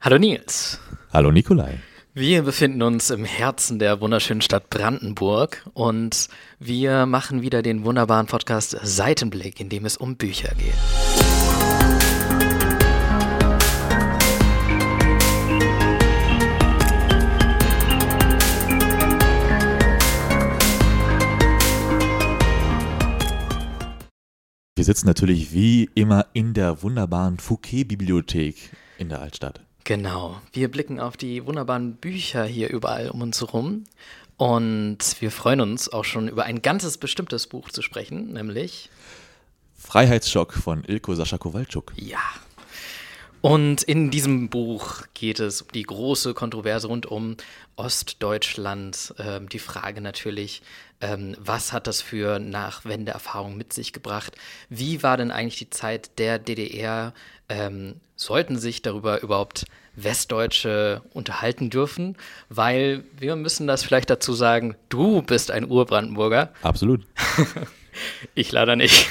Hallo Nils. Hallo Nikolai. Wir befinden uns im Herzen der wunderschönen Stadt Brandenburg und wir machen wieder den wunderbaren Podcast Seitenblick, in dem es um Bücher geht. Wir sitzen natürlich wie immer in der wunderbaren Fouquet-Bibliothek in der Altstadt. Genau, wir blicken auf die wunderbaren Bücher hier überall um uns herum und wir freuen uns auch schon über ein ganzes bestimmtes Buch zu sprechen, nämlich Freiheitsschock von Ilko Sascha Kowalczuk. Ja. Und in diesem Buch geht es um die große Kontroverse rund um Ostdeutschland. Die Frage natürlich, was hat das für Nachwendeerfahrungen mit sich gebracht? Wie war denn eigentlich die Zeit der DDR? Sollten sich darüber überhaupt Westdeutsche unterhalten dürfen? Weil wir müssen das vielleicht dazu sagen, du bist ein Urbrandenburger. Absolut. Ich leider nicht.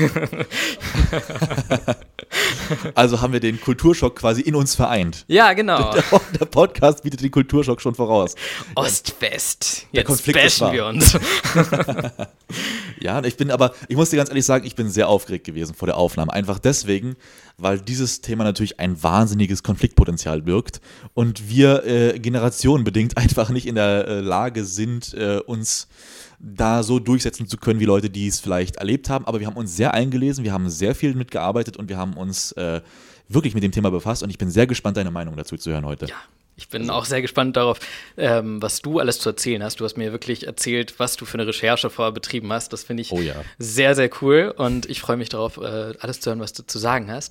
Also haben wir den Kulturschock quasi in uns vereint. Ja, genau. Der Podcast bietet den Kulturschock schon voraus. Ost-West. Der Jetzt Konflikt ist bashen wir uns. Ja, ich muss dir ganz ehrlich sagen, ich bin sehr aufgeregt gewesen vor der Aufnahme. Einfach deswegen, weil dieses Thema natürlich ein wahnsinniges Konfliktpotenzial birgt und wir generationenbedingt einfach nicht in der Lage sind, uns da so durchsetzen zu können, wie Leute, die es vielleicht erlebt haben. Aber wir haben uns sehr eingelesen, wir haben sehr viel mitgearbeitet und wir haben uns wirklich mit dem Thema befasst. Und ich bin sehr gespannt, deine Meinung dazu zu hören heute. Ja, ich bin auch sehr gespannt darauf, was du alles zu erzählen hast. Du hast mir wirklich erzählt, was du für eine Recherche vorher betrieben hast. Das finde ich sehr, sehr cool. Und ich freue mich darauf, alles zu hören, was du zu sagen hast.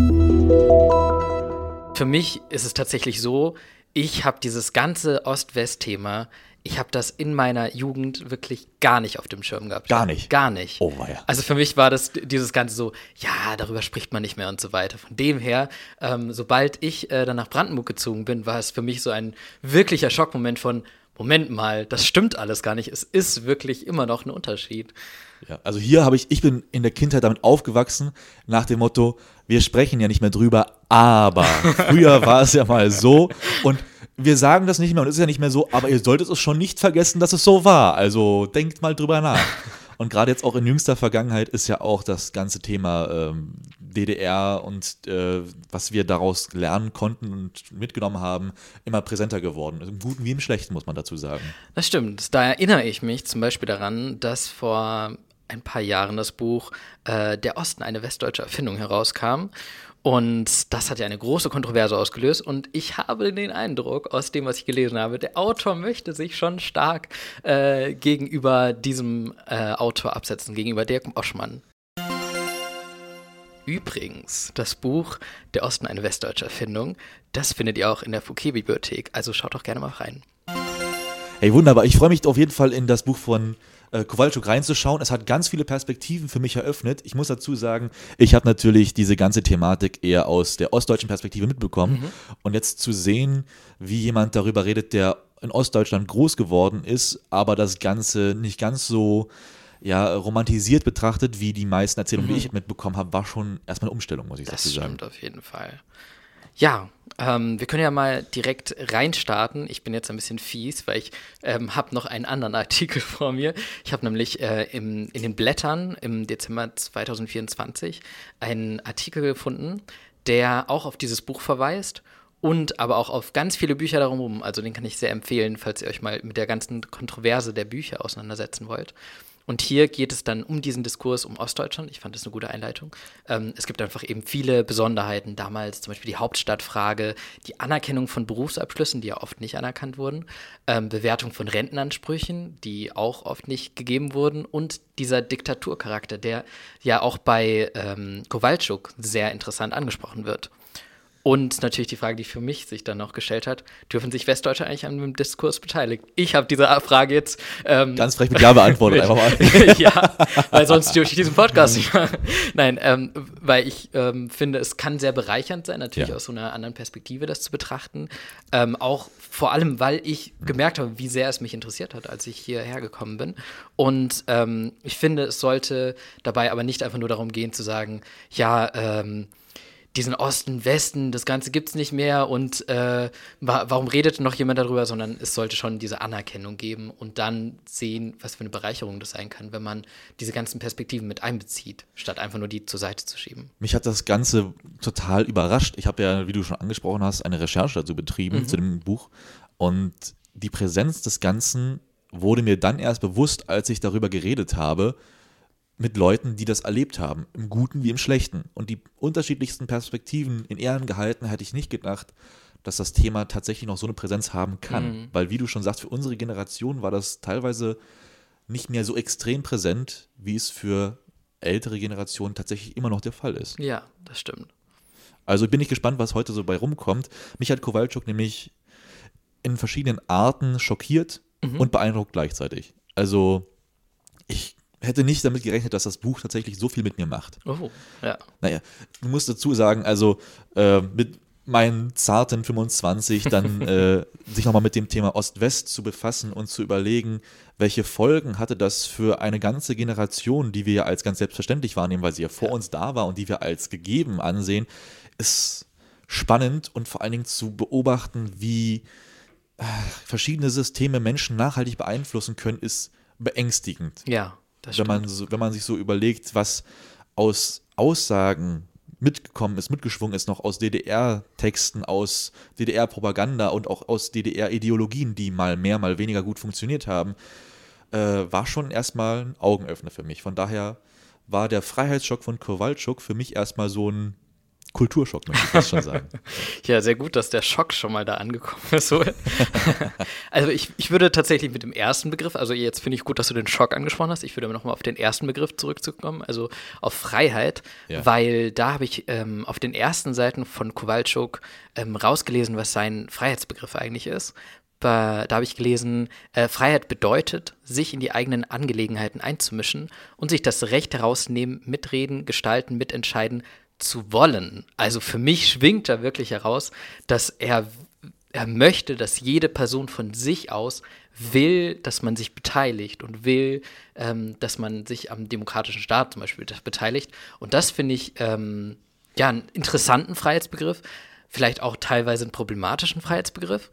Für mich ist es tatsächlich so, ich habe dieses ganze Ost-West-Thema, ich habe das in meiner Jugend wirklich gar nicht auf dem Schirm gehabt. Gar nicht? Gar nicht. Oh, weia. Also für mich war das dieses Ganze so, ja, darüber spricht man nicht mehr und so weiter. Von dem her, sobald ich dann nach Brandenburg gezogen bin, war es für mich so ein wirklicher Schockmoment von, Moment mal, das stimmt alles gar nicht. Es ist wirklich immer noch ein Unterschied. Ja, also hier ich bin in der Kindheit damit aufgewachsen, nach dem Motto, wir sprechen ja nicht mehr drüber, aber früher war es ja mal so und wir sagen das nicht mehr und es ist ja nicht mehr so, aber ihr solltet es schon nicht vergessen, dass es so war. Also denkt mal drüber nach. Und gerade jetzt auch in jüngster Vergangenheit ist ja auch das ganze Thema DDR und was wir daraus lernen konnten und mitgenommen haben, immer präsenter geworden. Im Guten wie im Schlechten, muss man dazu sagen. Das stimmt. Da erinnere ich mich zum Beispiel daran, dass vor ein paar Jahren das Buch Der Osten, eine westdeutsche Erfindung herauskam. Und das hat ja eine große Kontroverse ausgelöst. Und ich habe den Eindruck, aus dem, was ich gelesen habe, der Autor möchte sich schon stark gegenüber diesem Autor absetzen, gegenüber Dirk Oschmann. Übrigens, das Buch Der Osten, eine westdeutsche Erfindung, das findet ihr auch in der Fouquet-Bibliothek. Also schaut doch gerne mal rein. Hey, wunderbar. Ich freue mich auf jeden Fall, in das Buch von Kowalczuk reinzuschauen. Es hat ganz viele Perspektiven für mich eröffnet. Ich muss dazu sagen, ich habe natürlich diese ganze Thematik eher aus der ostdeutschen Perspektive mitbekommen. Und jetzt zu sehen, wie jemand darüber redet, der in Ostdeutschland groß geworden ist, aber das Ganze nicht ganz so romantisiert betrachtet, wie die meisten Erzählungen, die ich mitbekommen habe, war schon erstmal eine Umstellung, muss ich dazu sagen. Das stimmt auf jeden Fall. Ja, wir können ja mal direkt reinstarten. Ich bin jetzt ein bisschen fies, weil ich habe noch einen anderen Artikel vor mir. Ich habe nämlich in den Blättern im Dezember 2024 einen Artikel gefunden, der auch auf dieses Buch verweist und aber auch auf ganz viele Bücher darum. Also den kann ich sehr empfehlen, falls ihr euch mal mit der ganzen Kontroverse der Bücher auseinandersetzen wollt. Und hier geht es dann um diesen Diskurs um Ostdeutschland. Ich fand das eine gute Einleitung. Es gibt einfach eben viele Besonderheiten. Damals zum Beispiel die Hauptstadtfrage, die Anerkennung von Berufsabschlüssen, die ja oft nicht anerkannt wurden, Bewertung von Rentenansprüchen, die auch oft nicht gegeben wurden und dieser Diktaturcharakter, der ja auch bei Kowalczuk sehr interessant angesprochen wird. Und natürlich die Frage, die für mich sich dann noch gestellt hat, dürfen sich Westdeutsche eigentlich an dem Diskurs beteiligen? Ich habe diese Frage jetzt ganz frech mit Ja beantwortet, einfach mal. Ja, weil sonst dürfte ich diesen Podcast nicht machen. Nein, weil ich finde, es kann sehr bereichernd sein, natürlich aus so einer anderen Perspektive das zu betrachten. Auch vor allem, weil ich gemerkt habe, wie sehr es mich interessiert hat, als ich hierher gekommen bin. Und ich finde, es sollte dabei aber nicht einfach nur darum gehen zu sagen, ja, diesen Osten, Westen, das Ganze gibt's nicht mehr und warum redet noch jemand darüber, sondern es sollte schon diese Anerkennung geben und dann sehen, was für eine Bereicherung das sein kann, wenn man diese ganzen Perspektiven mit einbezieht, statt einfach nur die zur Seite zu schieben. Mich hat das Ganze total überrascht. Ich habe ja, wie du schon angesprochen hast, eine Recherche dazu betrieben, zu dem Buch. Und die Präsenz des Ganzen wurde mir dann erst bewusst, als ich darüber geredet habe, mit Leuten, die das erlebt haben, im Guten wie im Schlechten. Und die unterschiedlichsten Perspektiven in Ehren gehalten, hätte ich nicht gedacht, dass das Thema tatsächlich noch so eine Präsenz haben kann. Weil, wie du schon sagst, für unsere Generation war das teilweise nicht mehr so extrem präsent, wie es für ältere Generationen tatsächlich immer noch der Fall ist. Ja, das stimmt. Also bin ich gespannt, was heute so bei rumkommt. Mich hat Kowalczuk nämlich in verschiedenen Arten schockiert und beeindruckt gleichzeitig. Also ich hätte nicht damit gerechnet, dass das Buch tatsächlich so viel mit mir macht. Oh, ja. Naja, du musst dazu sagen, also mit meinen zarten 25 dann sich nochmal mit dem Thema Ost-West zu befassen und zu überlegen, welche Folgen hatte das für eine ganze Generation, die wir ja als ganz selbstverständlich wahrnehmen, weil sie ja vor uns da war und die wir als gegeben ansehen, ist spannend und vor allen Dingen zu beobachten, wie verschiedene Systeme Menschen nachhaltig beeinflussen können, ist beängstigend. Ja, das Wenn stimmt. man sich so überlegt, was aus Aussagen mitgekommen ist, mitgeschwungen ist, noch aus DDR-Texten, aus DDR-Propaganda und auch aus DDR-Ideologien, die mal mehr, mal weniger gut funktioniert haben, war schon erstmal ein Augenöffner für mich. Von daher war der Freiheitsschock von Kowalczuk für mich erstmal so ein Kulturschock, möchte ich fast schon sagen. Ja, sehr gut, dass der Schock schon mal da angekommen ist. Also ich würde tatsächlich mit dem ersten Begriff, also jetzt finde ich gut, dass du den Schock angesprochen hast, ich würde aber nochmal auf den ersten Begriff zurückzukommen, also auf Freiheit, Ja. weil da habe ich auf den ersten Seiten von Kowalczuk rausgelesen, was sein Freiheitsbegriff eigentlich ist. Da habe ich gelesen, Freiheit bedeutet, sich in die eigenen Angelegenheiten einzumischen und sich das Recht herausnehmen, mitreden, gestalten, mitentscheiden zu wollen. Also für mich schwingt da wirklich heraus, dass er möchte, dass jede Person von sich aus will, dass man sich beteiligt und will, dass man sich am demokratischen Staat zum Beispiel beteiligt. Und das finde ich einen interessanten Freiheitsbegriff, vielleicht auch teilweise einen problematischen Freiheitsbegriff.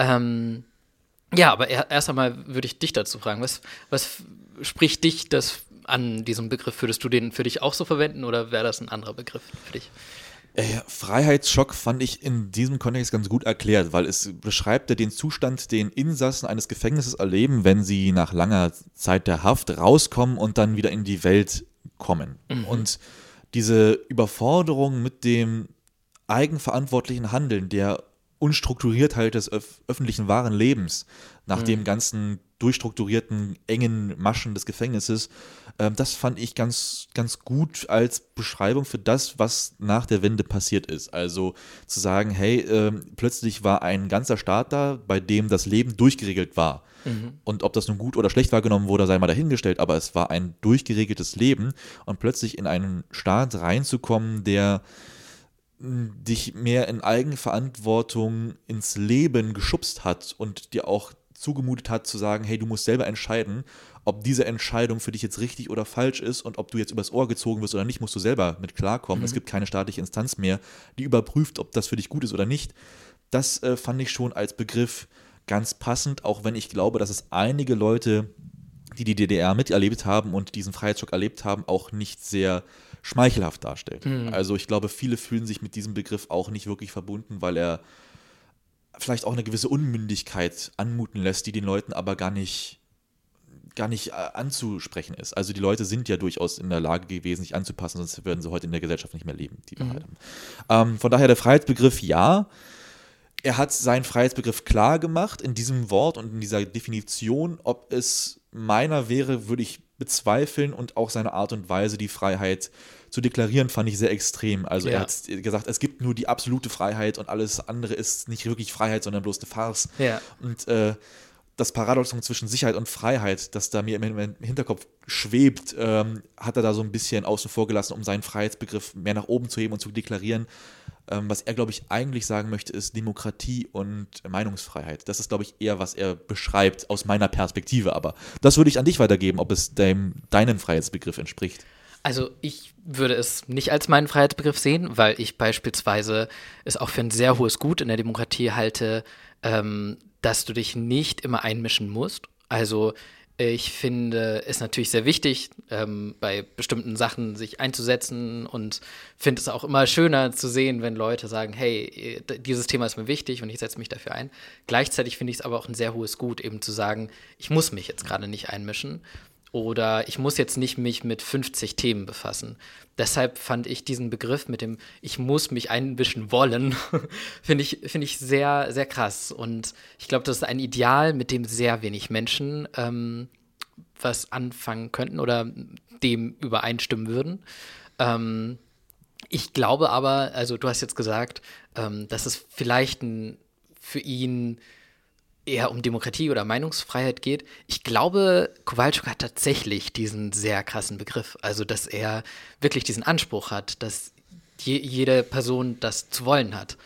Ja, aber erst einmal würde ich dich dazu fragen, was spricht dich das an diesem Begriff? Würdest du den für dich auch so verwenden oder wäre das ein anderer Begriff für dich? Freiheitsschock fand ich in diesem Kontext ganz gut erklärt, weil es beschreibt ja den Zustand, den Insassen eines Gefängnisses erleben, wenn sie nach langer Zeit der Haft rauskommen und dann wieder in die Welt kommen. Und diese Überforderung mit dem eigenverantwortlichen Handeln, der Unstrukturiertheit des öffentlichen wahren Lebens, nach dem ganzen durchstrukturierten, engen Maschen des Gefängnisses, das fand ich ganz, ganz gut als Beschreibung für das, was nach der Wende passiert ist. Also zu sagen, hey, plötzlich war ein ganzer Staat da, bei dem das Leben durchgeregelt war. Und ob das nun gut oder schlecht wahrgenommen wurde, sei mal dahingestellt, aber es war ein durchgeregeltes Leben und plötzlich in einen Staat reinzukommen, der dich mehr in Eigenverantwortung ins Leben geschubst hat und dir auch zugemutet hat zu sagen, hey, du musst selber entscheiden, ob diese Entscheidung für dich jetzt richtig oder falsch ist und ob du jetzt übers Ohr gezogen wirst oder nicht, musst du selber mit klarkommen. Es gibt keine staatliche Instanz mehr, die überprüft, ob das für dich gut ist oder nicht. Das fand ich schon als Begriff ganz passend, auch wenn ich glaube, dass es einige Leute, die die DDR miterlebt haben und diesen Freiheitsschock erlebt haben, auch nicht sehr schmeichelhaft darstellt. Also ich glaube, viele fühlen sich mit diesem Begriff auch nicht wirklich verbunden, weil er vielleicht auch eine gewisse Unmündigkeit anmuten lässt, die den Leuten aber gar nicht anzusprechen ist. Also die Leute sind ja durchaus in der Lage gewesen, sich anzupassen, sonst würden sie heute in der Gesellschaft nicht mehr leben, die wir halt haben. Von daher der Freiheitsbegriff, ja. Er hat seinen Freiheitsbegriff klar gemacht in diesem Wort und in dieser Definition. Ob es meiner wäre, würde ich bezweifeln, und auch seine Art und Weise, die Freiheit zu deklarieren, fand ich sehr extrem. Also er hat gesagt, es gibt nur die absolute Freiheit und alles andere ist nicht wirklich Freiheit, sondern bloß eine Farce. Ja. Und das Paradoxon zwischen Sicherheit und Freiheit, das da mir im Hinterkopf schwebt, hat er da so ein bisschen außen vor gelassen, um seinen Freiheitsbegriff mehr nach oben zu heben und zu deklarieren. Was er, glaube ich, eigentlich sagen möchte, ist Demokratie und Meinungsfreiheit. Das ist, glaube ich, eher, was er beschreibt aus meiner Perspektive. Aber das würde ich an dich weitergeben, ob es deinem Freiheitsbegriff entspricht. Also ich würde es nicht als meinen Freiheitsbegriff sehen, weil ich beispielsweise es auch für ein sehr hohes Gut in der Demokratie halte, dass du dich nicht immer einmischen musst. Also ich finde es natürlich sehr wichtig, bei bestimmten Sachen sich einzusetzen und finde es auch immer schöner zu sehen, wenn Leute sagen, hey, dieses Thema ist mir wichtig und ich setze mich dafür ein. Gleichzeitig finde ich es aber auch ein sehr hohes Gut, eben zu sagen, ich muss mich jetzt gerade nicht einmischen. Oder ich muss jetzt nicht mich mit 50 Themen befassen. Deshalb fand ich diesen Begriff mit dem ich muss mich einmischen wollen, find ich sehr, sehr krass. Und ich glaube, das ist ein Ideal, mit dem sehr wenig Menschen was anfangen könnten oder dem übereinstimmen würden. Ich glaube aber, also du hast jetzt gesagt, dass es vielleicht für ihn eher um Demokratie oder Meinungsfreiheit geht. Ich glaube, Kowalczuk hat tatsächlich diesen sehr krassen Begriff. Also, dass er wirklich diesen Anspruch hat, dass jede Person das zu wollen hat.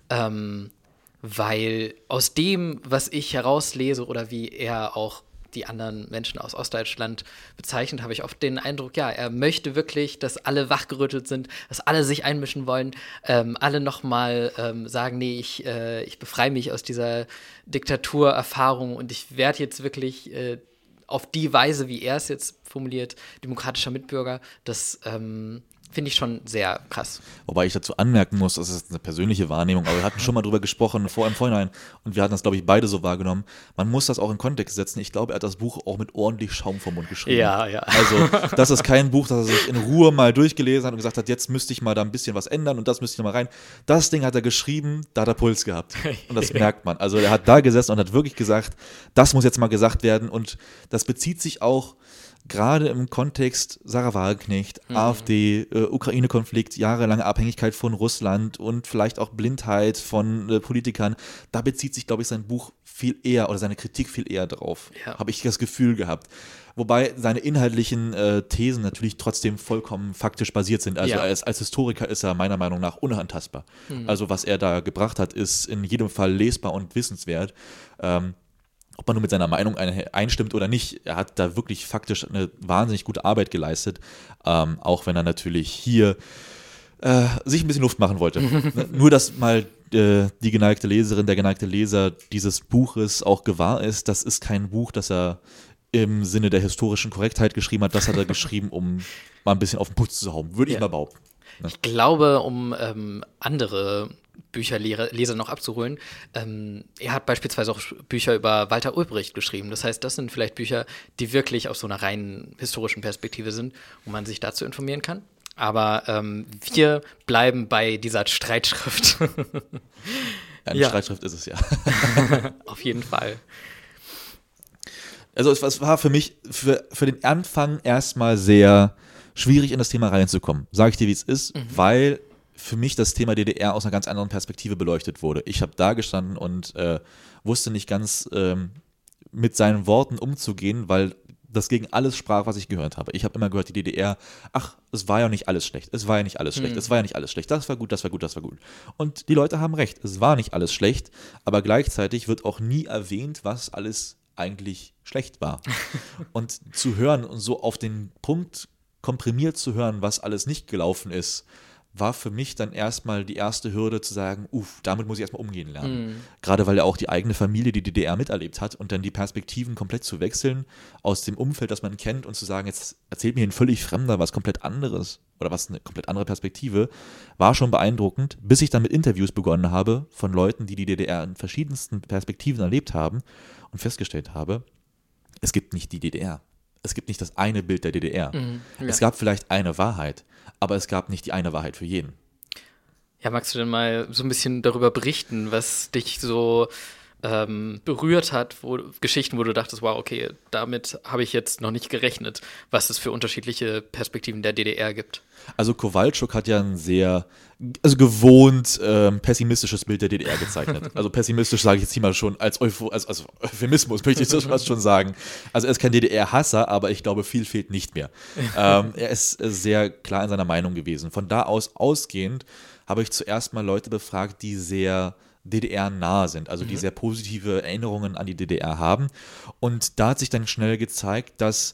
Weil aus dem, was ich herauslese oder wie er auch die anderen Menschen aus Ostdeutschland bezeichnet, habe ich oft den Eindruck, ja, er möchte wirklich, dass alle wachgerüttelt sind, dass alle sich einmischen wollen, alle nochmal sagen, nee, ich befreie mich aus dieser Diktaturerfahrung und ich werde jetzt wirklich auf die Weise, wie er es jetzt formuliert, demokratischer Mitbürger. Das finde ich schon sehr krass. Wobei ich dazu anmerken muss, das ist eine persönliche Wahrnehmung, aber wir hatten schon mal drüber gesprochen im Vorhinein und wir hatten das, glaube ich, beide so wahrgenommen. Man muss das auch in Kontext setzen. Ich glaube, er hat das Buch auch mit ordentlich Schaum vom Mund geschrieben. Ja, ja. Also, das ist kein Buch, das er sich in Ruhe mal durchgelesen hat und gesagt hat, jetzt müsste ich mal da ein bisschen was ändern und das müsste ich noch mal rein. Das Ding hat er geschrieben, da hat er Puls gehabt. Und das merkt man. Also, er hat da gesessen und hat wirklich gesagt, das muss jetzt mal gesagt werden und das bezieht sich auch gerade im Kontext Sarah Wagenknecht, AfD, Ukraine-Konflikt, jahrelange Abhängigkeit von Russland und vielleicht auch Blindheit von Politikern, da bezieht sich, glaube ich, sein Buch viel eher oder seine Kritik viel eher drauf, habe ich das Gefühl gehabt. Wobei seine inhaltlichen Thesen natürlich trotzdem vollkommen faktisch basiert sind. Also als Historiker ist er meiner Meinung nach unantastbar. Also was er da gebracht hat, ist in jedem Fall lesbar und wissenswert. Ob man nur mit seiner Meinung einstimmt oder nicht, er hat da wirklich faktisch eine wahnsinnig gute Arbeit geleistet, auch wenn er natürlich hier sich ein bisschen Luft machen wollte. Nur, dass mal die geneigte Leserin, der geneigte Leser dieses Buches auch gewahr ist, das ist kein Buch, das er im Sinne der historischen Korrektheit geschrieben hat, das hat er geschrieben, um mal ein bisschen auf den Putz zu hauen, würde ich mal behaupten. Ne? Ich glaube, um andere Bücherleser noch abzuholen. Er hat beispielsweise auch Bücher über Walter Ulbricht geschrieben. Das heißt, das sind vielleicht Bücher, die wirklich aus so einer rein historischen Perspektive sind, wo man sich dazu informieren kann. Aber wir bleiben bei dieser Streitschrift. Eine Streitschrift ist es ja. Auf jeden Fall. Also es war für mich für den Anfang erstmal sehr schwierig, in das Thema reinzukommen. Sage ich dir, wie es ist, weil für mich das Thema DDR aus einer ganz anderen Perspektive beleuchtet wurde. Ich habe da gestanden und wusste nicht ganz mit seinen Worten umzugehen, weil das gegen alles sprach, was ich gehört habe. Ich habe immer gehört, die DDR, ach, es war ja nicht alles schlecht, es war ja nicht alles schlecht, es war ja nicht alles schlecht, das war gut, das war gut, das war gut. Und die Leute haben recht, es war nicht alles schlecht, aber gleichzeitig wird auch nie erwähnt, was alles eigentlich schlecht war. Und zu hören und so auf den Punkt komprimiert zu hören, was alles nicht gelaufen ist, war für mich dann erstmal die erste Hürde zu sagen, damit muss ich erstmal umgehen lernen. Gerade weil ja auch die eigene Familie die DDR miterlebt hat und dann die Perspektiven komplett zu wechseln aus dem Umfeld, das man kennt und zu sagen, jetzt erzählt mir ein völlig Fremder was komplett anderes oder was eine komplett andere Perspektive, war schon beeindruckend, bis ich dann mit Interviews begonnen habe von Leuten, die die DDR in verschiedensten Perspektiven erlebt haben und festgestellt habe, es gibt nicht die DDR. Es gibt nicht das eine Bild der DDR. Es gab vielleicht eine Wahrheit, aber es gab nicht die eine Wahrheit für jeden. Ja, magst du denn mal so ein bisschen darüber berichten, was dich so berührt hat, Geschichten, wo du dachtest, wow, okay, damit habe ich jetzt noch nicht gerechnet, was es für unterschiedliche Perspektiven der DDR gibt. Also Kowalczuk hat ja ein sehr, gewohnt pessimistisches Bild der DDR gezeichnet. Also pessimistisch sage ich jetzt hier mal schon als Euphemismus, möchte ich das fast schon sagen. Also er ist kein DDR-Hasser, aber ich glaube, viel fehlt nicht mehr. Er ist sehr klar in seiner Meinung gewesen. Von da aus ausgehend habe ich zuerst mal Leute befragt, die sehr DDR-nah sind, also die sehr positive Erinnerungen an die DDR haben. Und da hat sich dann schnell gezeigt, dass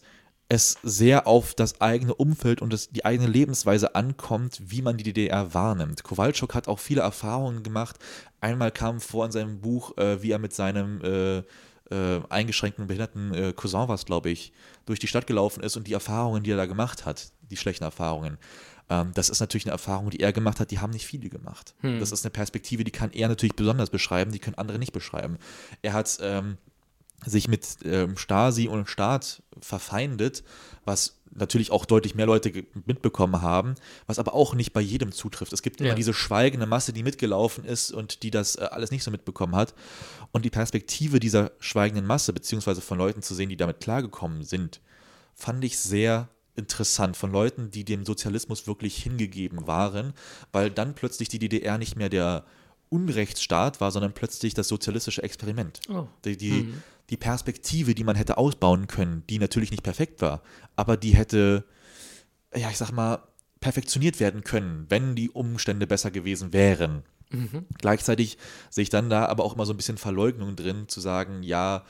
es sehr auf das eigene Umfeld und die eigene Lebensweise ankommt, wie man die DDR wahrnimmt. Kowalczuk hat auch viele Erfahrungen gemacht. Einmal kam vor in seinem Buch, wie er mit seinem eingeschränkten, behinderten Cousin, was glaube ich, durch die Stadt gelaufen ist und die Erfahrungen, die er da gemacht hat, die schlechten Erfahrungen. Das ist natürlich eine Erfahrung, die er gemacht hat, die haben nicht viele gemacht. Das ist eine Perspektive, die kann er natürlich besonders beschreiben, die können andere nicht beschreiben. Er hat sich mit Stasi und Staat verfeindet, was natürlich auch deutlich mehr Leute mitbekommen haben, was aber auch nicht bei jedem zutrifft. Es gibt immer diese schweigende Masse, die mitgelaufen ist und die das alles nicht so mitbekommen hat. Und die Perspektive dieser schweigenden Masse, beziehungsweise von Leuten zu sehen, die damit klargekommen sind, fand ich sehr interessant, von Leuten, die dem Sozialismus wirklich hingegeben waren, weil dann plötzlich die DDR nicht mehr der Unrechtsstaat war, sondern plötzlich das sozialistische Experiment. Oh. Die Perspektive, die man hätte ausbauen können, die natürlich nicht perfekt war, aber die hätte, ja, ich sag mal, perfektioniert werden können, wenn die Umstände besser gewesen wären. Gleichzeitig sehe ich dann da aber auch immer so ein bisschen Verleugnung drin, zu sagen, ja,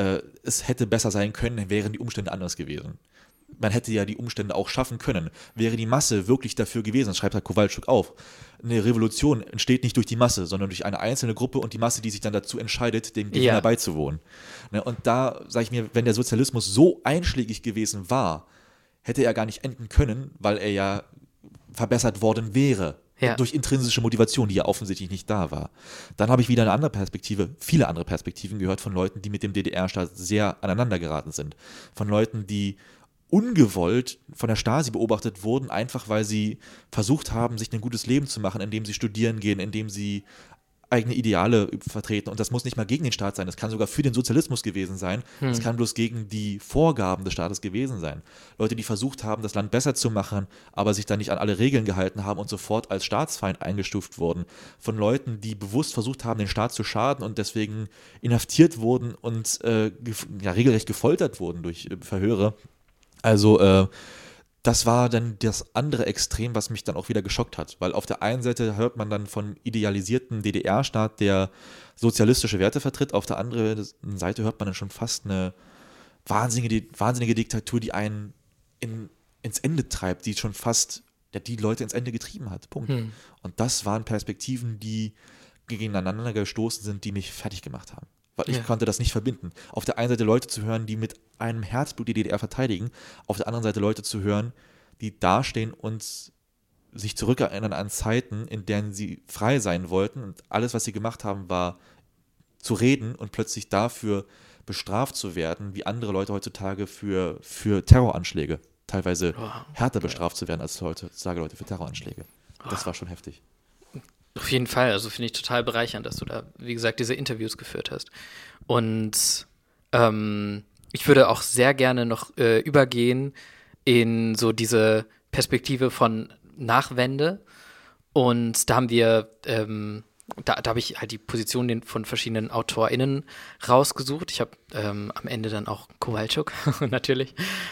es hätte besser sein können, wären die Umstände anders gewesen. Man hätte ja die Umstände auch schaffen können. Wäre die Masse wirklich dafür gewesen, das schreibt Herr Kowalczuk auf, eine Revolution entsteht nicht durch die Masse, sondern durch eine einzelne Gruppe und die Masse, die sich dann dazu entscheidet, dem Gewinner beizuwohnen. Ne, und da sage ich mir, wenn der Sozialismus so einschlägig gewesen war, hätte er gar nicht enden können, weil er ja verbessert worden wäre. Durch intrinsische Motivation, die ja offensichtlich nicht da war. Dann habe ich wieder eine andere Perspektive, viele andere Perspektiven gehört von Leuten, die mit dem DDR-Staat sehr aneinander geraten sind. Von Leuten, die ungewollt von der Stasi beobachtet wurden, einfach weil sie versucht haben, sich ein gutes Leben zu machen, indem sie studieren gehen, indem sie eigene Ideale vertreten. Und das muss nicht mal gegen den Staat sein, das kann sogar für den Sozialismus gewesen sein. Das kann bloß gegen die Vorgaben des Staates gewesen sein. Leute, die versucht haben, das Land besser zu machen, aber sich dann nicht an alle Regeln gehalten haben und sofort als Staatsfeind eingestuft wurden. Von Leuten, die bewusst versucht haben, den Staat zu schaden und deswegen inhaftiert wurden und regelrecht gefoltert wurden durch Verhöre. Also das war dann das andere Extrem, was mich dann auch wieder geschockt hat, weil auf der einen Seite hört man dann von idealisierten DDR-Staat, der sozialistische Werte vertritt, auf der anderen Seite hört man dann schon fast eine wahnsinnige Diktatur, die einen ins Ende treibt, die schon fast die Leute ins Ende getrieben hat. Punkt. Und das waren Perspektiven, die gegeneinander gestoßen sind, die mich fertig gemacht haben. Weil ich konnte das nicht verbinden. Auf der einen Seite Leute zu hören, die mit einem Herzblut die DDR verteidigen, auf der anderen Seite Leute zu hören, die dastehen und sich zurückerinnern an Zeiten, in denen sie frei sein wollten und alles, was sie gemacht haben, war zu reden und plötzlich dafür bestraft zu werden, wie andere Leute heutzutage für Terroranschläge, teilweise härter bestraft zu werden als heutzutage Leute für Terroranschläge. Das war schon heftig. Auf jeden Fall, also finde ich total bereichernd, dass du da, wie gesagt, diese Interviews geführt hast. Und ich würde auch sehr gerne noch übergehen in so diese Perspektive von Nachwende. Und da haben wir, da habe ich halt die Positionen von verschiedenen AutorInnen rausgesucht. Ich habe am Ende dann auch Kowalczuk, natürlich.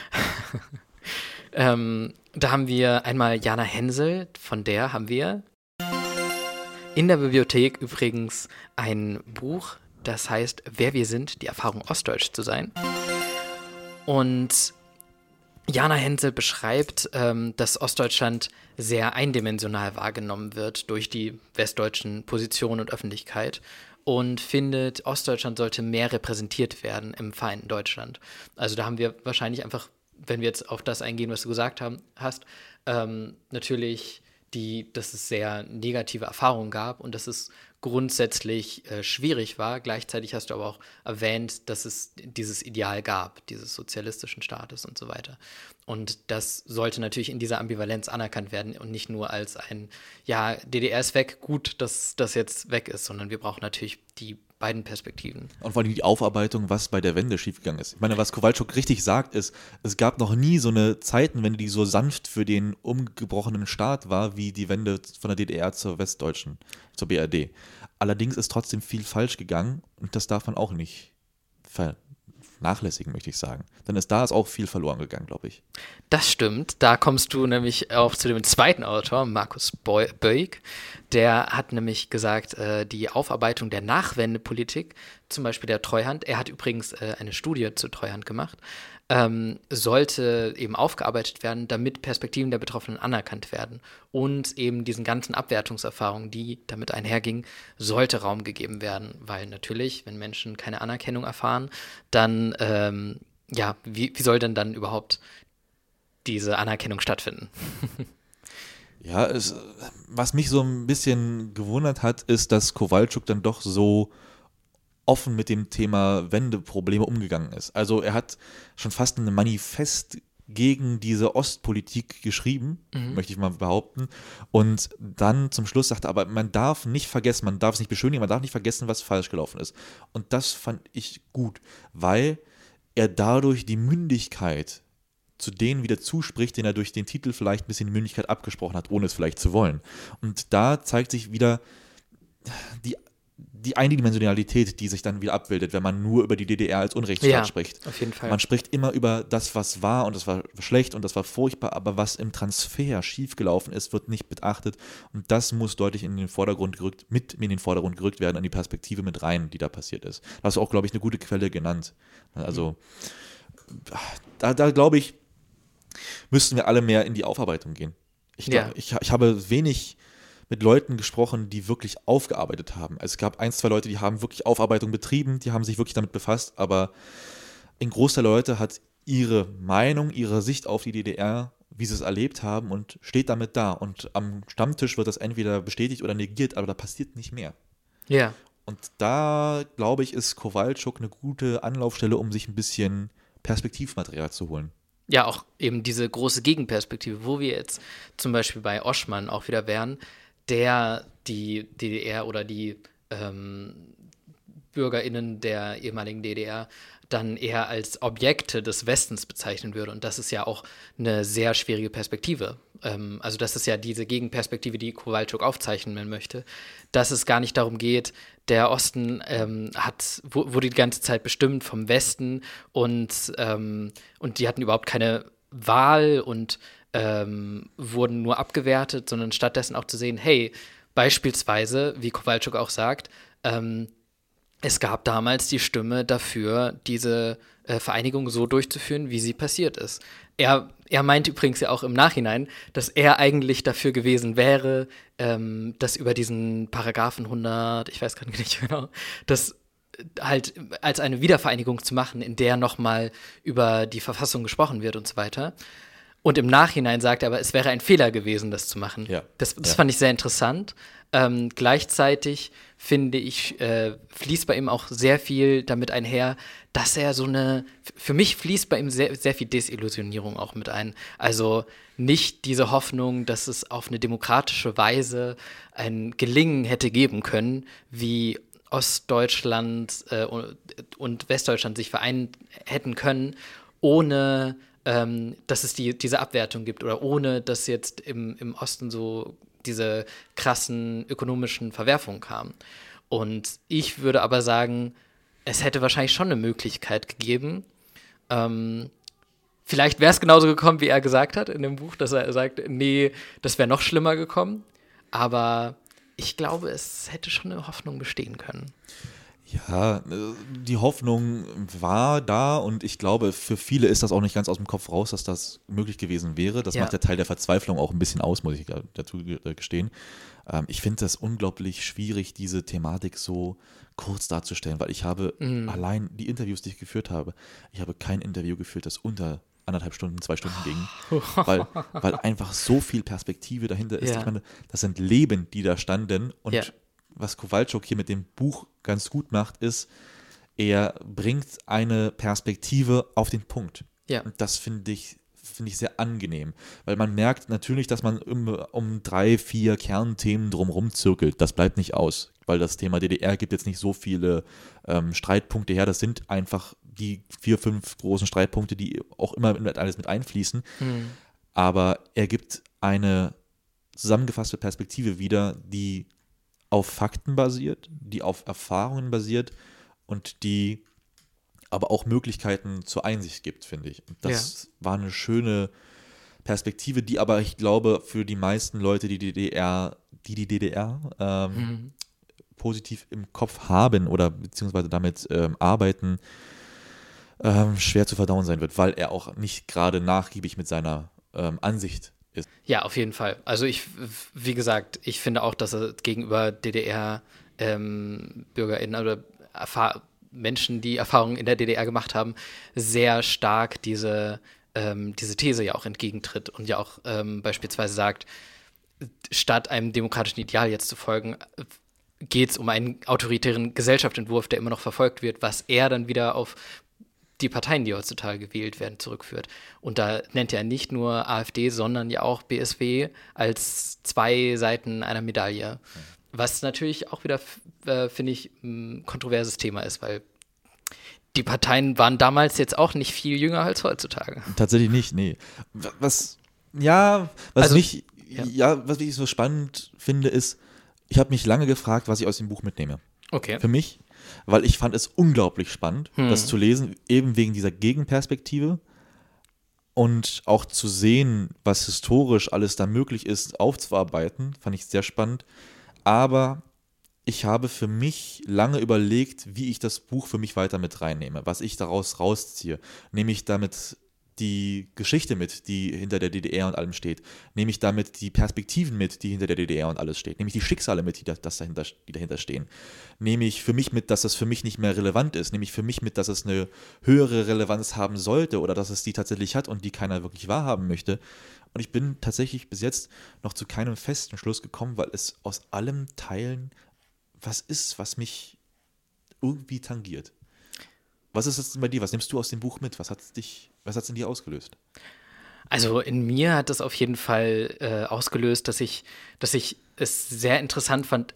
Da haben wir einmal Jana Hensel, von der haben wir in der Bibliothek übrigens ein Buch, das heißt Wer wir sind, die Erfahrung Ostdeutsch zu sein. Und Jana Hensel beschreibt, dass Ostdeutschland sehr eindimensional wahrgenommen wird durch die westdeutschen Positionen und Öffentlichkeit und findet, Ostdeutschland sollte mehr repräsentiert werden im Vereinten Deutschland. Also da haben wir wahrscheinlich einfach, wenn wir jetzt auf das eingehen, was du gesagt hast, natürlich dass es sehr negative Erfahrungen gab und dass es grundsätzlich schwierig war. Gleichzeitig hast du aber auch erwähnt, dass es dieses Ideal gab, dieses sozialistischen Staates und so weiter. Und das sollte natürlich in dieser Ambivalenz anerkannt werden und nicht nur als DDR ist weg, gut, dass das jetzt weg ist, sondern wir brauchen natürlich die beiden Perspektiven. Und vor allem die Aufarbeitung, was bei der Wende schiefgegangen ist. Ich meine, was Kowalczuk richtig sagt, ist, es gab noch nie so eine Zeitenwende, die so sanft für den umgebrochenen Staat war, wie die Wende von der DDR zur Westdeutschen, zur BRD. Allerdings ist trotzdem viel falsch gegangen und das darf man auch nicht vernachlässigen, möchte ich sagen. Denn da ist auch viel verloren gegangen, glaube ich. Das stimmt. Da kommst du nämlich auch zu dem zweiten Autor, Markus Beuk, Der hat nämlich gesagt, die Aufarbeitung der Nachwendepolitik, zum Beispiel der Treuhand, er hat übrigens eine Studie zur Treuhand gemacht, sollte eben aufgearbeitet werden, damit Perspektiven der Betroffenen anerkannt werden. Und eben diesen ganzen Abwertungserfahrungen, die damit einhergingen, sollte Raum gegeben werden. Weil natürlich, wenn Menschen keine Anerkennung erfahren, dann, wie soll denn dann überhaupt diese Anerkennung stattfinden? Ja, was mich so ein bisschen gewundert hat, ist, dass Kowalczuk dann doch so offen mit dem Thema Wendeprobleme umgegangen ist. Also er hat schon fast ein Manifest gegen diese Ostpolitik geschrieben, möchte ich mal behaupten. Und dann zum Schluss sagte er, aber man darf nicht vergessen, man darf es nicht beschönigen, man darf nicht vergessen, was falsch gelaufen ist. Und das fand ich gut, weil er dadurch die Mündigkeit zu denen wieder zuspricht, denen er durch den Titel vielleicht ein bisschen die Mündigkeit abgesprochen hat, ohne es vielleicht zu wollen. Und da zeigt sich wieder die Eindimensionalität, die sich dann wieder abbildet, wenn man nur über die DDR als Unrechtsstaat spricht. Auf jeden Fall. Man spricht immer über das, was war, und das war schlecht und das war furchtbar, aber was im Transfer schiefgelaufen ist, wird nicht beachtet, und das muss deutlich in den Vordergrund gerückt werden, in die Perspektive mit rein, die da passiert ist. Da hast du auch, glaube ich, eine gute Quelle genannt. Also da glaube ich, müssten wir alle mehr in die Aufarbeitung gehen. Ich habe wenig mit Leuten gesprochen, die wirklich aufgearbeitet haben. Also es gab 1, 2 Leute, die haben wirklich Aufarbeitung betrieben, die haben sich wirklich damit befasst, aber ein Großteil der Leute hat ihre Meinung, ihre Sicht auf die DDR, wie sie es erlebt haben, und steht damit da. Und am Stammtisch wird das entweder bestätigt oder negiert, aber da passiert nicht mehr. Ja. Und da, glaube ich, ist Kowalczuk eine gute Anlaufstelle, um sich ein bisschen Perspektivmaterial zu holen. Ja, auch eben diese große Gegenperspektive, wo wir jetzt zum Beispiel bei Oschmann auch wieder wären, der die DDR oder die BürgerInnen der ehemaligen DDR dann eher als Objekte des Westens bezeichnen würde. Und das ist ja auch eine sehr schwierige Perspektive. Also das ist ja diese Gegenperspektive, die Kowalczuk aufzeichnen möchte, dass es gar nicht darum geht, der Osten wurde die ganze Zeit bestimmt vom Westen, und die hatten überhaupt keine Wahl und wurden nur abgewertet, sondern stattdessen auch zu sehen, hey, beispielsweise, wie Kowalczuk auch sagt, es gab damals die Stimme dafür, diese Vereinigung so durchzuführen, wie sie passiert ist. Er meint übrigens ja auch im Nachhinein, dass er eigentlich dafür gewesen wäre, das über diesen Paragraphen 100, ich weiß gerade nicht genau, das halt als eine Wiedervereinigung zu machen, in der nochmal über die Verfassung gesprochen wird und so weiter. Und im Nachhinein sagt er aber, es wäre ein Fehler gewesen, das zu machen. Ja. Das fand ich sehr interessant. Gleichzeitig finde ich, fließt bei ihm auch sehr viel damit einher, dass er für mich fließt bei ihm sehr, sehr viel Desillusionierung auch mit ein. Also nicht diese Hoffnung, dass es auf eine demokratische Weise ein Gelingen hätte geben können, wie Ostdeutschland und Westdeutschland sich vereint hätten können, ohne dass es diese Abwertung gibt oder ohne, dass jetzt im Osten so diese krassen ökonomischen Verwerfungen kamen. Und ich würde aber sagen, es hätte wahrscheinlich schon eine Möglichkeit gegeben. Vielleicht wäre es genauso gekommen, wie er gesagt hat in dem Buch, dass er sagt, nee, das wäre noch schlimmer gekommen. Aber ich glaube, es hätte schon eine Hoffnung bestehen können. Ja, die Hoffnung war da, und ich glaube, für viele ist das auch nicht ganz aus dem Kopf raus, dass das möglich gewesen wäre. Das macht der Teil der Verzweiflung auch ein bisschen aus, muss ich dazu gestehen. Ich finde das unglaublich schwierig, diese Thematik so kurz darzustellen, weil ich habe allein die Interviews, die ich geführt habe, ich habe kein Interview geführt, das unter 1,5 Stunden, 2 Stunden ging, weil einfach so viel Perspektive dahinter ist. Ich meine, das sind Leben, die da standen, und was Kowalczuk hier mit dem Buch ganz gut macht, ist, er bringt eine Perspektive auf den Punkt. Ja. Und das finde ich sehr angenehm, weil man merkt natürlich, dass man um 3, 4 Kernthemen drumherum zirkelt. Das bleibt nicht aus, weil das Thema DDR gibt jetzt nicht so viele Streitpunkte her. Das sind einfach die 4, 5 großen Streitpunkte, die auch immer alles mit einfließen. Aber er gibt eine zusammengefasste Perspektive wieder, die auf Fakten basiert, die auf Erfahrungen basiert und die aber auch Möglichkeiten zur Einsicht gibt, finde ich. Und das war eine schöne Perspektive, die aber, ich glaube, für die meisten Leute, die DDR positiv im Kopf haben oder beziehungsweise damit arbeiten, schwer zu verdauen sein wird, weil er auch nicht gerade nachgiebig mit seiner Ansicht ist. Ja, auf jeden Fall. Also wie gesagt, ich finde auch, dass er gegenüber DDR-BürgerInnen oder Menschen, die Erfahrungen in der DDR gemacht haben, sehr stark diese These ja auch entgegentritt und ja auch beispielsweise sagt, statt einem demokratischen Ideal jetzt zu folgen, geht es um einen autoritären Gesellschaftsentwurf, der immer noch verfolgt wird, was er dann wieder auf die Parteien, die heutzutage gewählt werden, zurückführt. Und da nennt er nicht nur AfD, sondern ja auch BSW als zwei Seiten einer Medaille. Was natürlich auch wieder, finde ich, ein kontroverses Thema ist, weil die Parteien waren damals jetzt auch nicht viel jünger als heutzutage. Tatsächlich nicht, nee. Was ich so spannend finde, ist, ich habe mich lange gefragt, was ich aus dem Buch mitnehme. Okay. Für mich, weil ich fand es unglaublich spannend, das zu lesen, eben wegen dieser Gegenperspektive und auch zu sehen, was historisch alles da möglich ist, aufzuarbeiten, fand ich sehr spannend. Aber ich habe für mich lange überlegt, wie ich das Buch für mich weiter mit reinnehme, was ich daraus rausziehe. Nehme ich damit die Geschichte mit, die hinter der DDR und allem steht? Nehme ich damit die Perspektiven mit, die hinter der DDR und alles steht? Nehme ich die Schicksale mit, die dahinter stehen? Nehme ich für mich mit, dass das für mich nicht mehr relevant ist? Nehme ich für mich mit, dass es eine höhere Relevanz haben sollte oder dass es die tatsächlich hat und die keiner wirklich wahrhaben möchte? Und ich bin tatsächlich bis jetzt noch zu keinem festen Schluss gekommen, weil es aus allen Teilen was ist, was mich irgendwie tangiert. Was ist das denn bei dir? Was nimmst du aus dem Buch mit? Was hat es in dir ausgelöst? Also in mir hat das auf jeden Fall ausgelöst, dass ich es sehr interessant fand,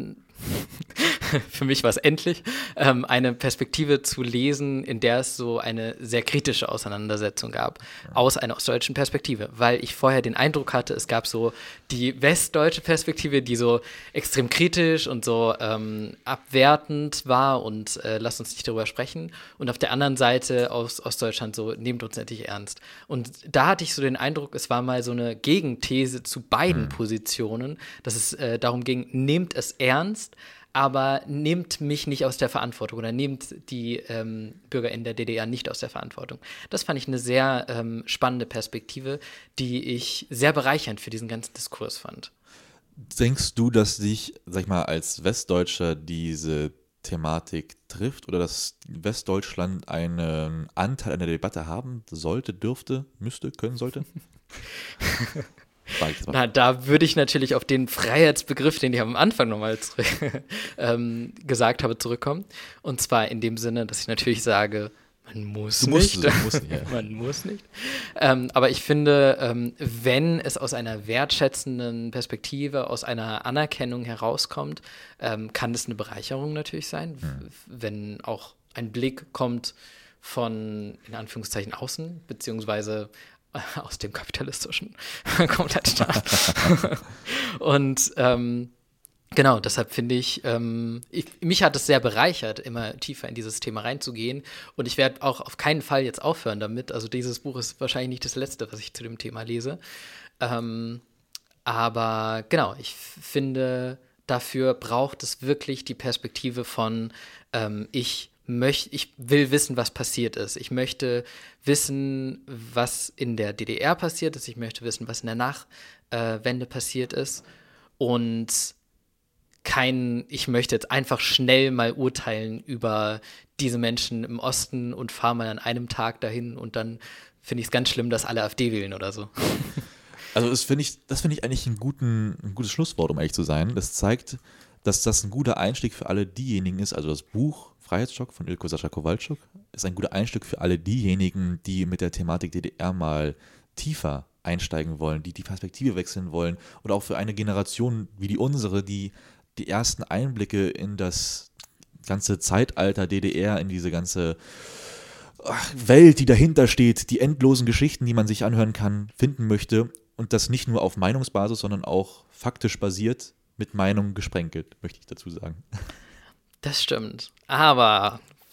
für mich war es endlich, eine Perspektive zu lesen, in der es so eine sehr kritische Auseinandersetzung gab, aus einer ostdeutschen Perspektive, weil ich vorher den Eindruck hatte, es gab so die westdeutsche Perspektive, die so extrem kritisch und so abwertend war und lasst uns nicht darüber sprechen, und auf der anderen Seite aus Ostdeutschland so, nehmt uns endlich ernst. Und da hatte ich so den Eindruck, es war mal so eine Gegenthese zu beiden Positionen, dass es darum ging, nehmt es ernst, aber nehmt mich nicht aus der Verantwortung oder nehmt die Bürger in der DDR nicht aus der Verantwortung. Das fand ich eine sehr spannende Perspektive, die ich sehr bereichernd für diesen ganzen Diskurs fand. Denkst du, dass dich, sag ich mal, als Westdeutscher diese Thematik trifft oder dass Westdeutschland einen Anteil an der Debatte haben sollte, dürfte, müsste, können sollte? Na, da würde ich natürlich auf den Freiheitsbegriff, den ich am Anfang nochmal gesagt habe, zurückkommen. Und zwar in dem Sinne, dass ich natürlich sage, man muss nicht. Man muss nicht. Aber ich finde, wenn es aus einer wertschätzenden Perspektive, aus einer Anerkennung herauskommt, kann es eine Bereicherung natürlich sein, wenn auch ein Blick kommt von, in Anführungszeichen, außen, beziehungsweise aus dem kapitalistischen Komplettstaat. Und genau, deshalb finde ich, mich hat es sehr bereichert, immer tiefer in dieses Thema reinzugehen. Und ich werde auch auf keinen Fall jetzt aufhören damit. Also dieses Buch ist wahrscheinlich nicht das letzte, was ich zu dem Thema lese. Aber genau, ich finde, dafür braucht es wirklich die Perspektive von ich will wissen, was passiert ist. Ich möchte wissen, was in der DDR passiert ist. Ich möchte wissen, was in der Nachwende passiert ist. Und ich möchte jetzt einfach schnell mal urteilen über diese Menschen im Osten und fahre mal an einem Tag dahin und dann finde ich es ganz schlimm, dass alle AfD wählen oder so. Also das finde ich eigentlich ein gutes Schlusswort, um ehrlich zu sein. Das zeigt, dass das ein guter Einstieg für alle diejenigen ist, also das Buch Freiheitsschock von Ilko Sascha Kowalczuk ist ein guter Einstieg für alle diejenigen, die mit der Thematik DDR mal tiefer einsteigen wollen, die Perspektive wechseln wollen, oder auch für eine Generation wie die unsere, die ersten Einblicke in das ganze Zeitalter DDR, in diese ganze Welt, die dahinter steht, die endlosen Geschichten, die man sich anhören kann, finden möchte, und das nicht nur auf Meinungsbasis, sondern auch faktisch basiert, mit Meinung gesprenkelt, möchte ich dazu sagen. Das stimmt. Aber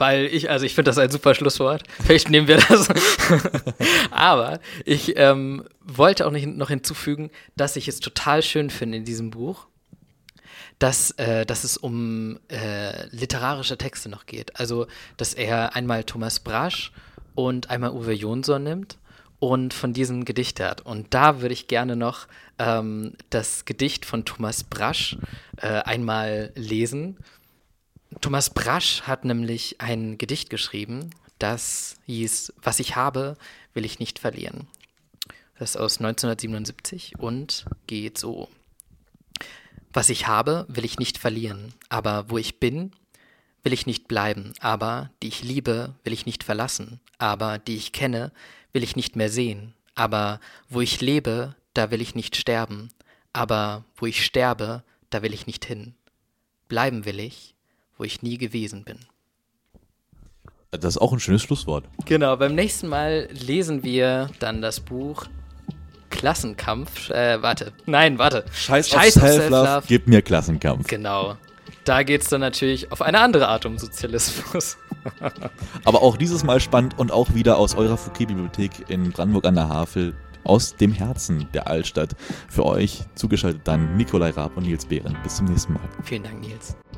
weil ich finde das ein super Schlusswort. Vielleicht nehmen wir das. Aber ich wollte auch noch hinzufügen, dass ich es total schön finde in diesem Buch, dass es um literarische Texte noch geht. Also, dass er einmal Thomas Brasch und einmal Uwe Jonsson nimmt und von diesen Gedichte hat. Und da würde ich gerne noch das Gedicht von Thomas Brasch einmal lesen. Thomas Brasch hat nämlich ein Gedicht geschrieben, das hieß „Was ich habe, will ich nicht verlieren". Das ist aus 1977 und geht so. Was ich habe, will ich nicht verlieren, aber wo ich bin, will ich nicht bleiben, aber die ich liebe, will ich nicht verlassen, aber die ich kenne, will ich nicht mehr sehen, aber wo ich lebe, da will ich nicht sterben, aber wo ich sterbe, da will ich nicht hin. Bleiben will ich, wo ich nie gewesen bin. Das ist auch ein schönes Schlusswort. Genau, beim nächsten Mal lesen wir dann das Buch Klassenkampf. Warte. Scheiß auf Self-Love, gib mir Klassenkampf. Genau. Da geht es dann natürlich auf eine andere Art um Sozialismus. Aber auch dieses Mal spannend und auch wieder aus eurer Fouquet-Bibliothek in Brandenburg an der Havel, aus dem Herzen der Altstadt. Für euch zugeschaltet dann Nikolai Raab und Nils Behren. Bis zum nächsten Mal. Vielen Dank, Nils.